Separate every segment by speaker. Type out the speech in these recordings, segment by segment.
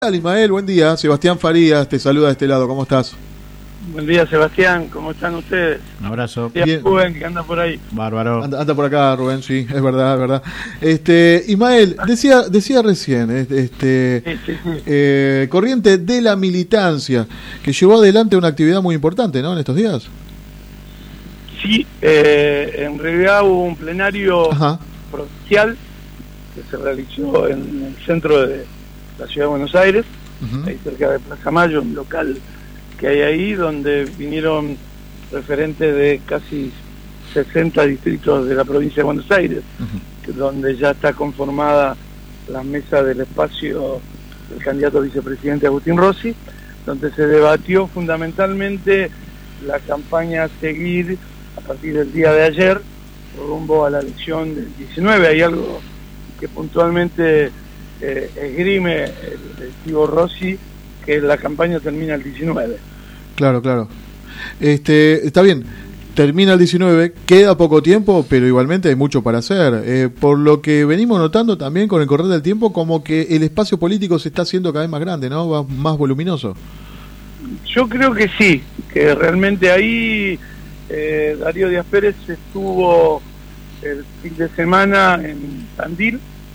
Speaker 1: Hola Ismael, buen día. Sebastián Farías te saluda de este lado, ¿cómo estás?
Speaker 2: Buen día, Sebastián, ¿cómo están ustedes?
Speaker 3: Un abrazo.
Speaker 2: Bien. Rubén, que anda por ahí.
Speaker 3: Bárbaro.
Speaker 1: Anda por acá, Rubén, sí, es verdad, es verdad. Ismael, decía recién, corriente de la militancia, que llevó adelante una actividad muy importante, ¿no?, en estos días.
Speaker 2: Sí, en realidad hubo un plenario provincial que se realizó en el centro de la ciudad de Buenos Aires, ahí cerca de Plaza Mayo, un local que hay ahí, donde vinieron referentes de casi 60 distritos de la provincia de Buenos Aires, donde ya está conformada la mesa del espacio del candidato a vicepresidente Agustín Rossi, donde se debatió fundamentalmente la campaña a seguir a partir del día de ayer rumbo a la elección del 19. Hay algo que puntualmente esgrime el directivo Rossi, que la campaña termina el 19.
Speaker 1: Claro. Está bien, termina el 19, queda poco tiempo, pero igualmente hay mucho para hacer. Por lo que venimos notando también con el correr del tiempo, como que el espacio político se está haciendo cada vez más grande, ¿no? Va más voluminoso. Yo creo que sí, que realmente ahí Darío Díaz Pérez estuvo el fin de semana en Tandil,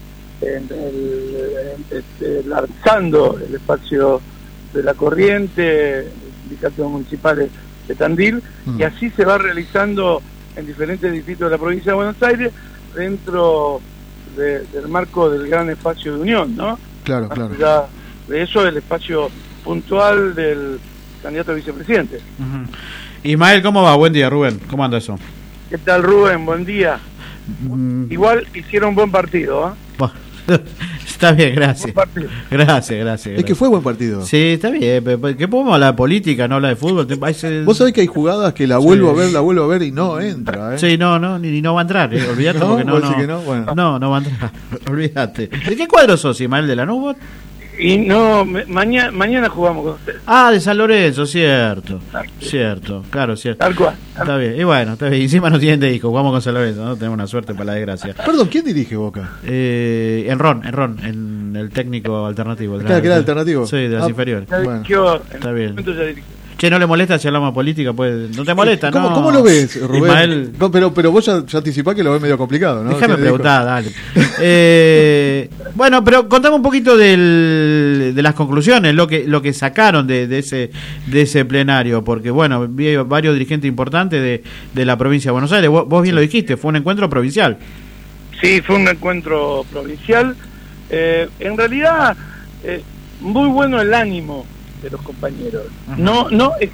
Speaker 1: lanzando el espacio de la corriente, sindicatos municipales de Tandil, y así se va realizando en diferentes distritos de la provincia de Buenos Aires, dentro del marco del gran espacio de unión, ¿no? Claro. Ya de eso, el espacio puntual del candidato a vicepresidente.
Speaker 3: Ismael, ¿cómo va? Buen día, Rubén. ¿Cómo anda eso?
Speaker 2: ¿Qué tal, Rubén? Buen día. Igual hicieron un buen partido, ¿eh?
Speaker 3: Está bien, gracias. Gracias.
Speaker 1: Es que fue buen partido.
Speaker 3: Sí, está bien. ¿Qué podemos hablar de política, no hablar de fútbol?
Speaker 1: Vos sabés que hay jugadas que la vuelvo a ver y no entra, ¿eh?
Speaker 3: Sí, ni no va a entrar, ¿eh? Olvídate.
Speaker 1: ¿No?
Speaker 3: Porque no va a entrar. Olvídate. ¿De qué cuadro sos, Ismael? ¿De Lanús?
Speaker 2: Y no, mañana jugamos con ustedes.
Speaker 3: Ah, de San Lorenzo, cierto. Cierto, claro, cierto.
Speaker 2: Tal cual.
Speaker 3: Está bien, y bueno, está bien. Encima no tienen de hijo, jugamos con San Lorenzo, ¿no? Tenemos una suerte para la desgracia.
Speaker 1: Perdón, ¿quién dirige Boca?
Speaker 3: Enron, en el técnico alternativo.
Speaker 1: Claro, que era alternativo.
Speaker 3: Sí, de las inferiores.
Speaker 2: Bueno, está bien.
Speaker 3: Che, ¿no le molesta si hablamos de política? Pues, ¿no te molesta, no?
Speaker 1: ¿Cómo lo ves, Rubén?
Speaker 3: Ismael...
Speaker 1: No, pero vos ya anticipás que lo ves medio complicado, ¿no?
Speaker 3: Déjame preguntar, dale. Bueno, pero contame un poquito de las conclusiones, lo que sacaron de ese plenario, porque bueno, vi varios dirigentes importantes de la provincia de Buenos Aires. Vos bien lo dijiste, fue un encuentro provincial.
Speaker 2: Sí, fue un encuentro provincial. En realidad, muy bueno el ánimo de los compañeros, no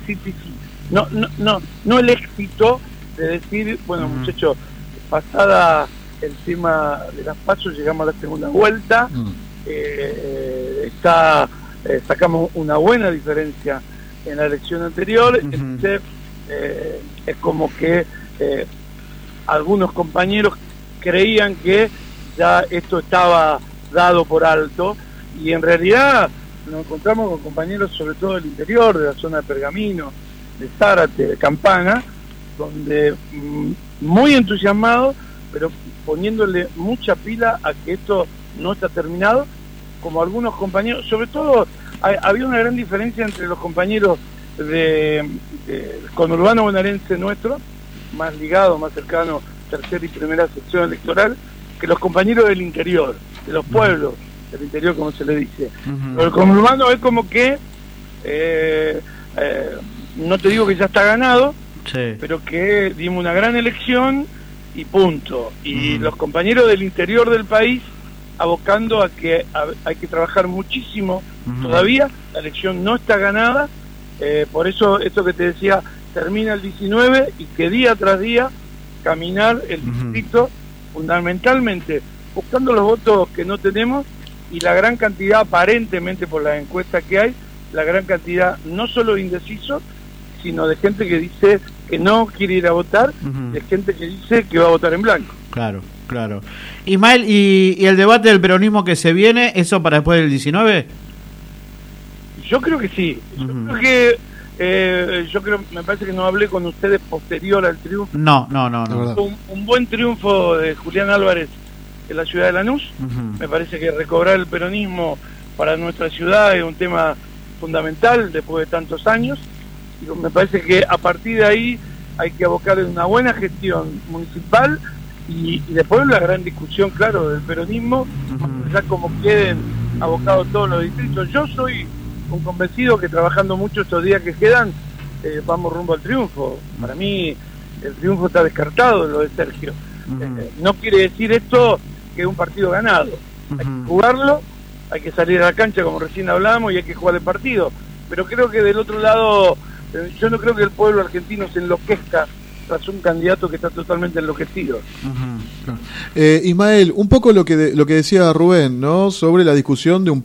Speaker 2: el éxito de decir, bueno, muchachos, pasada el tema de las pasos, llegamos a la segunda vuelta, sacamos una buena diferencia en la elección anterior. Entonces, es como que algunos compañeros creían que ya esto estaba dado por alto, y en realidad nos encontramos con compañeros, sobre todo del interior, de la zona de Pergamino, de Zárate, de Campana, donde muy entusiasmados, pero poniéndole mucha pila a que esto no está terminado, como algunos compañeros, sobre todo había una gran diferencia entre los compañeros de conurbano bonaerense nuestro, más ligado, más cercano, tercera y primera sección electoral, que los compañeros del interior, de los pueblos del interior, como se le dice. Pero el conurbano es como que no te digo que ya está ganado, sí, pero que dimos una gran elección y punto. Y los compañeros del interior del país abocando a que hay que trabajar muchísimo todavía. La elección no está ganada, por eso esto que te decía, termina el 19, y que día tras día caminar el distrito, fundamentalmente buscando los votos que no tenemos, y la gran cantidad, aparentemente por las encuestas que hay, la gran cantidad no solo de indecisos, sino de gente que dice que no quiere ir a votar, de gente que dice que va a votar en blanco.
Speaker 3: Claro. Ismael, ¿y el debate del peronismo que se viene, eso para después del 19?
Speaker 2: Yo creo que sí. Me parece que no hablé con ustedes posterior al triunfo.
Speaker 3: No.
Speaker 2: Un buen triunfo de Julián Álvarez en la ciudad de Lanús. Me parece que recobrar el peronismo para nuestra ciudad es un tema fundamental después de tantos años. Y me parece que a partir de ahí hay que abocarle una buena gestión municipal y después la gran discusión, claro, del peronismo, ya como queden abocados todos los distritos. Yo soy un convencido que trabajando mucho estos días que quedan, vamos rumbo al triunfo. Para mí el triunfo está descartado en lo de Sergio. No quiere decir esto que es un partido ganado. Hay que jugarlo, hay que salir a la cancha como recién hablábamos y hay que jugar el partido. Pero creo que del otro lado, yo no creo que el pueblo argentino se enloquezca tras un candidato que está totalmente enloquecido.
Speaker 1: Ismael, un poco lo que decía Rubén, ¿no? Sobre la discusión de un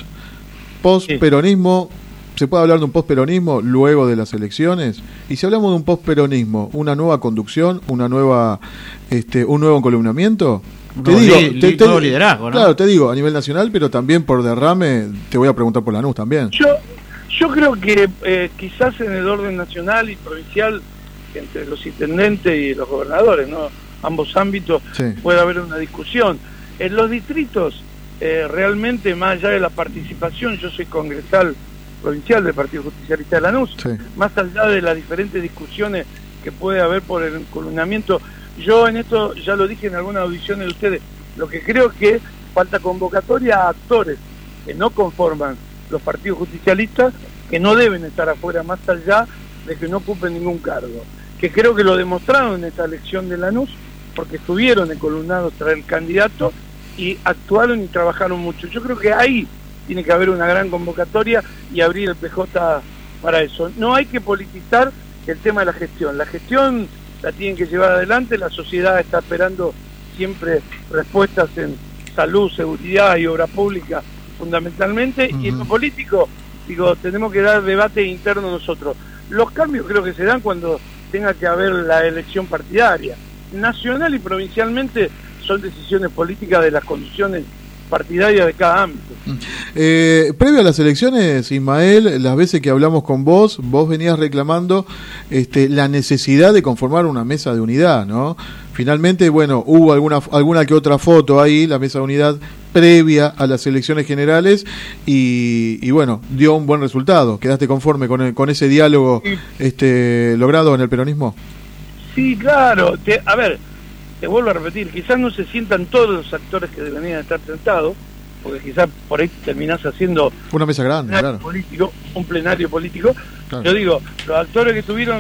Speaker 1: post-peronismo. ¿Se puede hablar de un post-peronismo luego de las elecciones? Y si hablamos de un post-peronismo, ¿una nueva conducción, un nuevo encolumnamiento?
Speaker 3: Nuevo liderazgo, ¿no?
Speaker 1: Claro, te digo, a nivel nacional, pero también por derrame, te voy a preguntar por Lanús también.
Speaker 2: Yo creo que quizás en el orden nacional y provincial, entre los intendentes y los gobernadores, ¿no? Ambos ámbitos, puede haber una discusión. En los distritos, realmente, más allá de la participación, yo soy congresal provincial del Partido Justicialista de Lanús, más allá de las diferentes discusiones que puede haber por el encolumnamiento, yo en esto ya lo dije en algunas audiciones de ustedes, lo que creo que falta convocatoria a actores que no conforman los partidos justicialistas, que no deben estar afuera más allá de que no ocupen ningún cargo, que creo que lo demostraron en esta elección de Lanús, porque estuvieron encolumnados tras el candidato y actuaron y trabajaron mucho. Yo creo que ahí tiene que haber una gran convocatoria y abrir el PJ para eso. No hay que politizar el tema de la gestión. La gestión la tienen que llevar adelante, la sociedad está esperando siempre respuestas en salud, seguridad y obra pública fundamentalmente, y en lo político, tenemos que dar debate interno nosotros. Los cambios creo que se dan cuando tenga que haber la elección partidaria. Nacional y provincialmente son decisiones políticas de las condiciones partidarias de cada ámbito.
Speaker 1: Previo a las elecciones, Ismael, las veces que hablamos con vos venías reclamando la necesidad de conformar una mesa de unidad, ¿no? Finalmente, bueno, hubo alguna que otra foto ahí, la mesa de unidad previa a las elecciones generales y bueno, dio un buen resultado. ¿Quedaste conforme con ese diálogo logrado en el peronismo?
Speaker 2: Sí, claro. A ver, te vuelvo a repetir, quizás no se sientan todos los actores que deberían estar sentados, porque quizás por ahí terminás haciendo
Speaker 1: una mesa grande, claro,
Speaker 2: un plenario político. Claro. Yo digo, los actores que tuvieron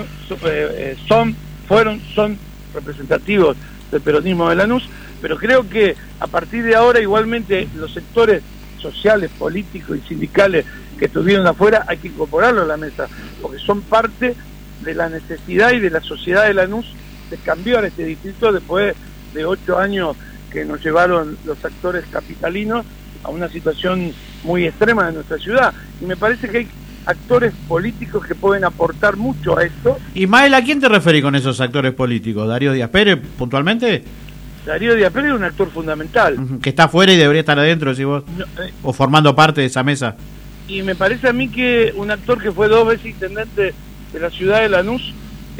Speaker 2: son representativos del peronismo de Lanús, pero creo que a partir de ahora igualmente los sectores sociales, políticos y sindicales que estuvieron afuera hay que incorporarlos a la mesa, porque son parte de la necesidad y de la sociedad de Lanús de cambiar este distrito después de 8 años que nos llevaron los actores capitalinos a una situación muy extrema de nuestra ciudad. Y me parece que hay actores políticos que pueden aportar mucho a esto.
Speaker 3: Ismael, ¿a quién te referís con esos actores políticos? ¿Darío Díaz Pérez, puntualmente?
Speaker 2: Darío Díaz Pérez es un actor fundamental.
Speaker 3: Que está afuera y debería estar adentro, decís vos, o formando parte de esa mesa.
Speaker 2: Y me parece a mí que un actor que fue 2 veces intendente de la ciudad de Lanús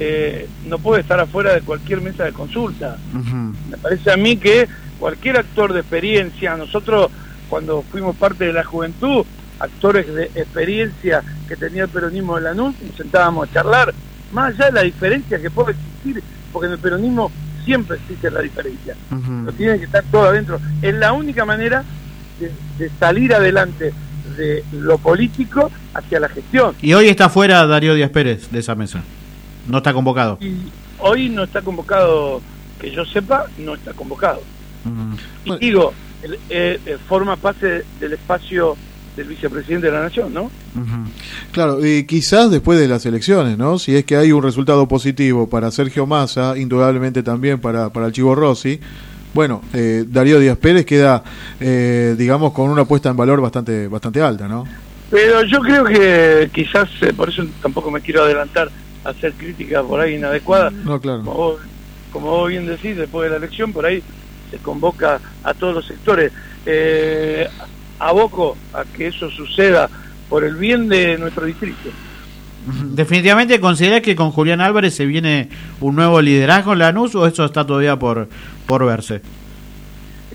Speaker 2: no puede estar afuera de cualquier mesa de consulta. Me parece a mí que cualquier actor de experiencia, nosotros cuando fuimos parte de la juventud, actores de experiencia que tenía el peronismo de Lanús, nos sentábamos a charlar, más allá de la diferencia que puede existir, porque en el peronismo siempre existe la diferencia, no tienen que estar todos adentro. Es la única manera de salir adelante de lo político hacia la gestión.
Speaker 3: Y hoy está fuera Darío Díaz Pérez de esa mesa, no está convocado. Y
Speaker 2: hoy no está convocado, que yo sepa, no está convocado. Y digo, forma parte del espacio del vicepresidente de la Nación, ¿no?
Speaker 1: Claro, y quizás después de las elecciones, ¿no? Si es que hay un resultado positivo para Sergio Massa, indudablemente también para el Chivo Rossi, bueno, Darío Díaz Pérez queda, digamos, con una puesta en valor bastante alta, ¿no?
Speaker 2: Pero yo creo que quizás, por eso tampoco me quiero adelantar a hacer críticas por ahí inadecuadas.
Speaker 1: No, claro.
Speaker 2: Como vos bien decís, después de la elección, por ahí se convoca a todos los sectores. Aboco a que eso suceda por el bien de nuestro distrito.
Speaker 3: ¿Definitivamente considerás que con Julián Álvarez se viene un nuevo liderazgo en Lanús o eso está todavía por verse?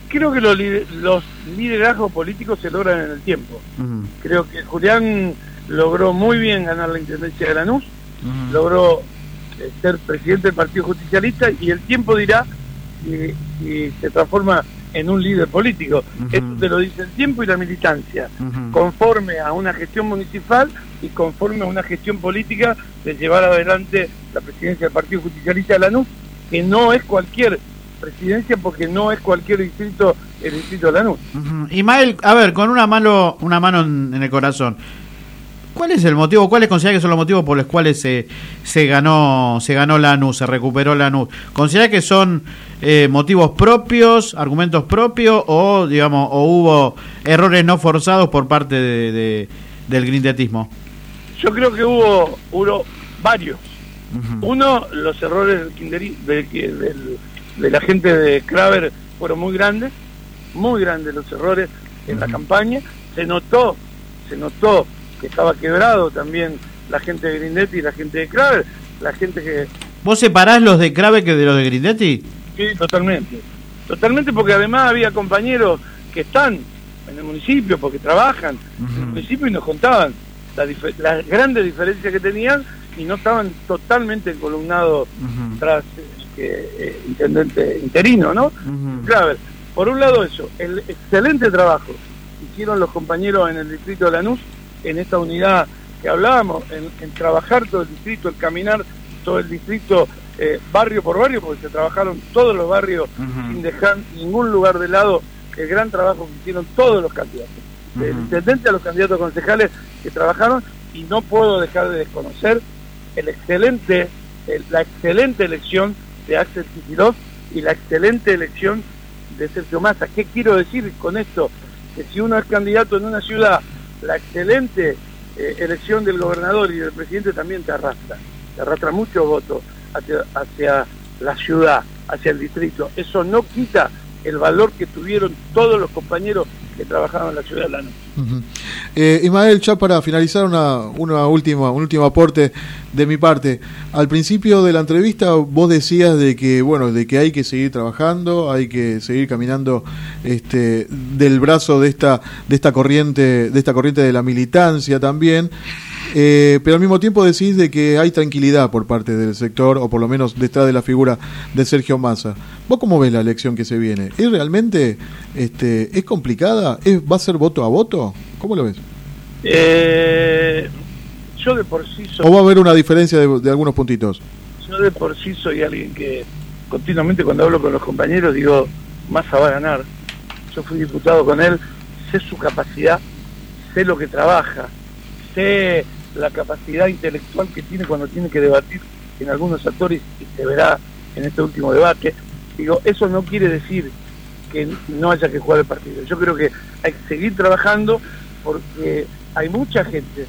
Speaker 2: Creo que los liderazgos políticos se logran en el tiempo. Creo que Julián logró muy bien ganar la intendencia de Lanús, logró ser presidente del Partido Justicialista, y el tiempo dirá si se transforma en un líder político. Esto te lo dice el tiempo y la militancia, conforme a una gestión municipal y conforme a una gestión política de llevar adelante la presidencia del Partido Justicialista de Lanús, que no es cualquier presidencia, porque no es cualquier distrito el distrito de Lanús.
Speaker 3: Ismael, a ver, con una mano en el corazón, ¿cuál es el motivo, cuáles considera que son los motivos por los cuales se ganó Lanús, se recuperó Lanús? ¿Considera que son motivos propios, argumentos propios, o digamos, o hubo errores no forzados por parte del grindetismo?
Speaker 2: Yo creo que hubo varios. Uno, los errores de la gente de Kraber fueron muy grandes los errores en la campaña. Se notó que estaba quebrado también la gente de Grindetti y la gente de Kraber, la gente que...
Speaker 3: ¿Vos separás los de Kraber que de los de Grindetti?
Speaker 2: Sí, totalmente, porque además había compañeros que están en el municipio porque trabajan en el municipio y nos contaban las grandes diferencias que tenían, y no estaban totalmente encolumnados tras intendente interino, ¿no? Kraber. Por un lado eso, el excelente trabajo que hicieron los compañeros en el distrito de Lanús, en esta unidad que hablábamos, en trabajar todo el distrito, el caminar todo el distrito barrio por barrio, porque se trabajaron todos los barrios sin dejar ningún lugar de lado, el gran trabajo que hicieron todos los candidatos, del intendente a los candidatos concejales que trabajaron, y no puedo dejar de desconocer la excelente elección de Axel Kicillof y la excelente elección de Sergio Massa. ¿Qué quiero decir con esto? Que si uno es candidato en una ciudad, la excelente elección del gobernador y del presidente también te arrastra muchos votos hacia la ciudad, hacia el distrito. Eso no quita el valor que tuvieron todos los compañeros que trabajaron en la ciudad de Lanús.
Speaker 1: Ismael, ya para finalizar un último aporte de mi parte. Al principio de la entrevista vos decías de que hay que seguir trabajando, hay que seguir caminando del brazo de esta corriente de la militancia también. Pero al mismo tiempo decís de que hay tranquilidad por parte del sector, o por lo menos detrás de la figura de Sergio Massa. ¿Vos cómo ves la elección que se viene? ¿Es realmente es complicada? ¿Va a ser voto a voto? ¿Cómo lo ves?
Speaker 2: Yo de por sí soy...
Speaker 1: ¿O va a haber una diferencia de algunos puntitos?
Speaker 2: Yo de por sí soy alguien que continuamente, cuando hablo con los compañeros, digo, Massa va a ganar. Yo fui diputado con él, sé su capacidad, sé lo que trabaja, sé la capacidad intelectual que tiene cuando tiene que debatir en algunos actores, y se verá en este último debate. Digo, eso no quiere decir que no haya que jugar el partido. Yo creo que hay que seguir trabajando, porque hay mucha gente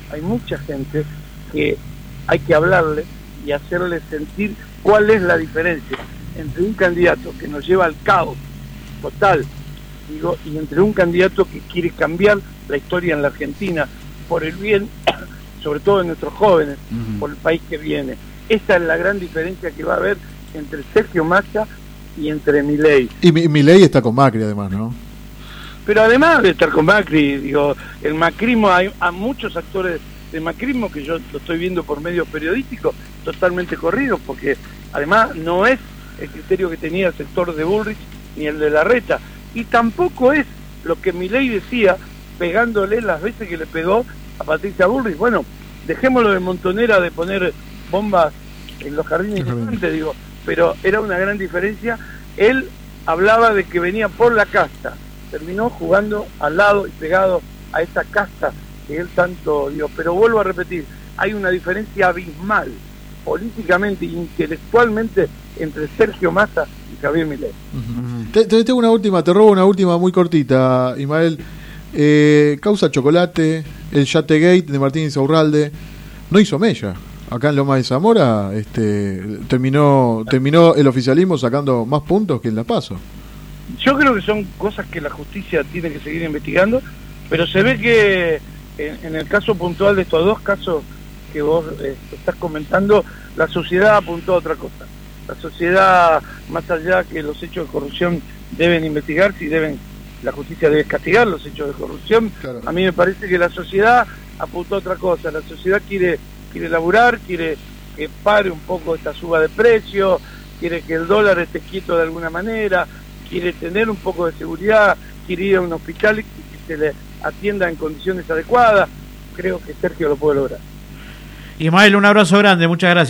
Speaker 2: que hay que hablarle y hacerle sentir cuál es la diferencia entre un candidato que nos lleva al caos total, y entre un candidato que quiere cambiar la historia en la Argentina por el bien, sobre todo de nuestros jóvenes, por el país que viene. Esa es la gran diferencia que va a haber entre Sergio Massa y entre Milei.
Speaker 1: Y Milei está con Macri además, ¿no?
Speaker 2: Pero además de estar con Macri, el macrismo, hay muchos actores de macrismo que yo lo estoy viendo por medios periodísticos totalmente corridos, porque además no es el criterio que tenía el sector de Bullrich ni el de Larreta, y tampoco es lo que Milei decía, pegándole las veces que le pegó a Patricia Bullrich. Bueno, dejémoslo de montonera de poner bombas en los jardines infantes, pero era una gran diferencia. Él hablaba de que venía por la casta, terminó jugando al lado y pegado a esa casta que él tanto dio. Pero vuelvo a repetir, hay una diferencia abismal políticamente e intelectualmente entre Sergio Massa y Javier Milei.
Speaker 1: Te robo una última muy cortita, Ismael. Causa Chocolate, el Yategate de Martín Insaurralde, no hizo mella. Acá en Loma de Zamora terminó el oficialismo sacando más puntos que en La Paso.
Speaker 2: Yo creo que son cosas que la justicia tiene que seguir investigando, pero se ve que en el caso puntual de estos dos casos que vos estás comentando, la sociedad apuntó a otra cosa. La sociedad, más allá que los hechos de corrupción deben investigarse y la justicia debe castigar los hechos de corrupción,
Speaker 1: claro.
Speaker 2: A mí me parece que la sociedad apuntó a otra cosa. La sociedad quiere laburar, quiere que pare un poco esta suba de precios, quiere que el dólar esté quieto de alguna manera, quiere tener un poco de seguridad, quiere ir a un hospital y que se le atienda en condiciones adecuadas. Creo que Sergio lo puede lograr.
Speaker 3: Ismael, un abrazo grande, muchas gracias.